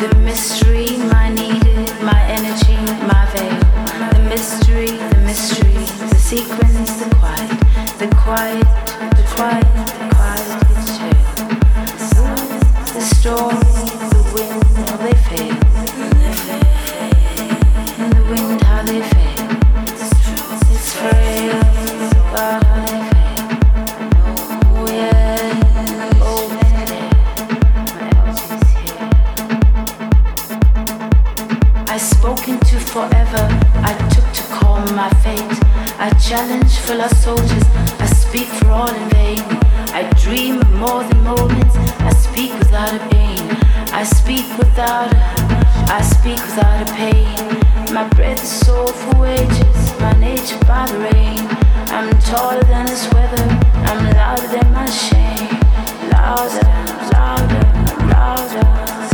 The mystery, my needed, my energy, my veil. The mystery, the sequence, the quiet, the quiet, the quiet, the quiet, it's chill. The story, the wind, how they fade. And the wind, how they fade. It's frail, God, how they fade. Oh yeah, oh man, my energy's here. I spoke into forever, I took to calm my fate. I challenge for lost soldiers, I speak for all in vain. I dream of more than moments, I speak without a pain. I speak without a pain. My breath is sold for wages, my nature by the rain. I'm taller than this weather, I'm louder than my shame. Louder, louder, louder.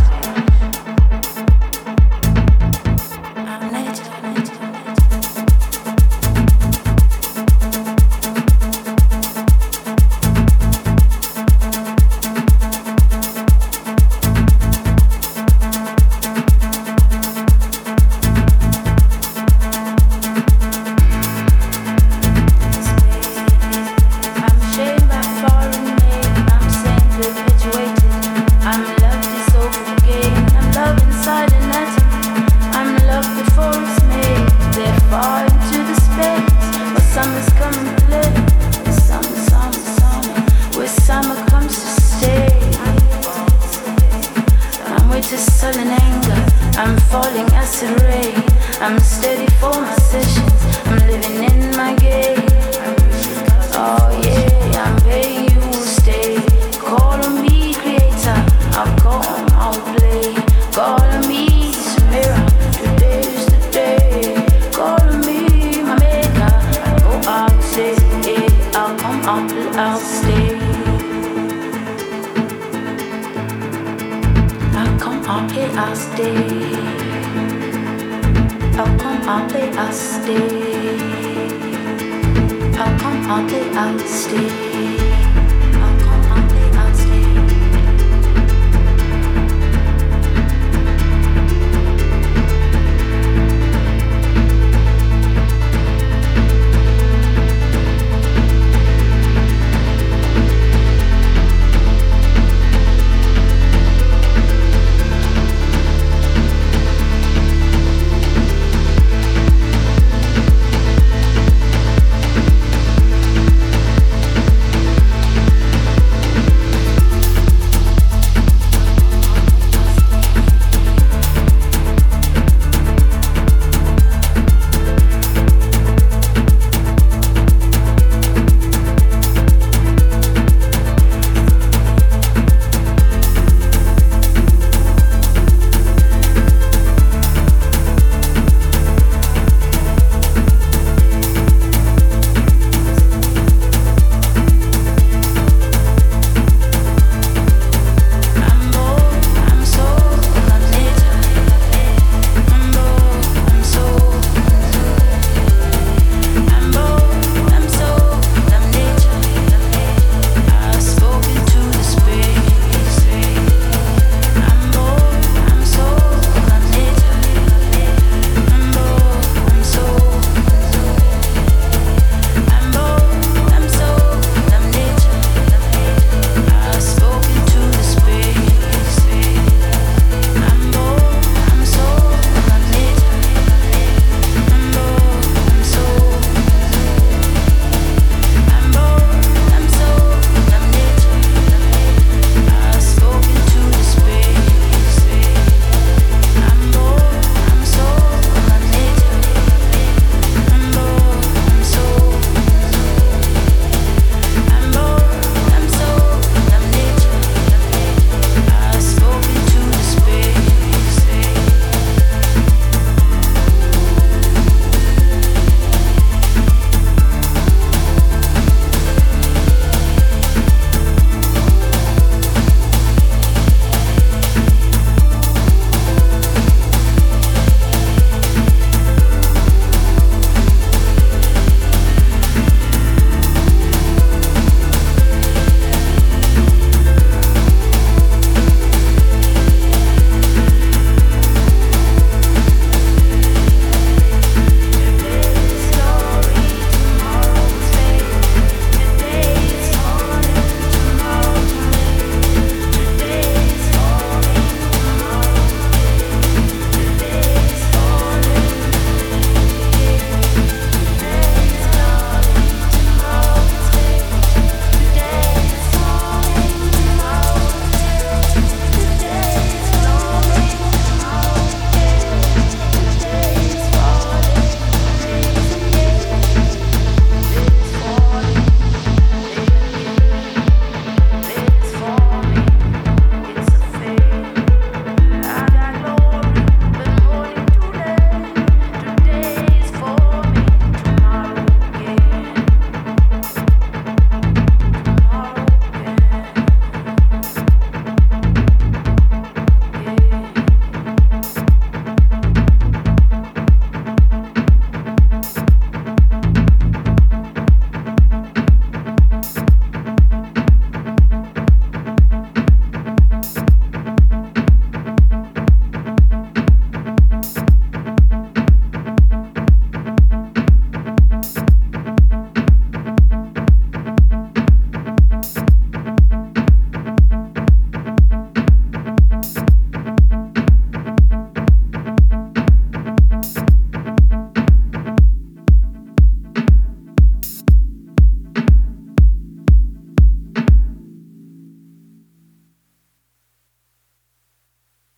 I'm steady for my sessions, I'm living in my game. Oh yeah, I'm paying you to stay. Call on me, creator, I'll come, I'll play. Call on me, Samira, today's the day. Call on me, my maker, I'll go out, say, yeah, I'll come, I'll stay. I'll come, I'll stay. I'll come, I'll stay. I'll come, I'll stay.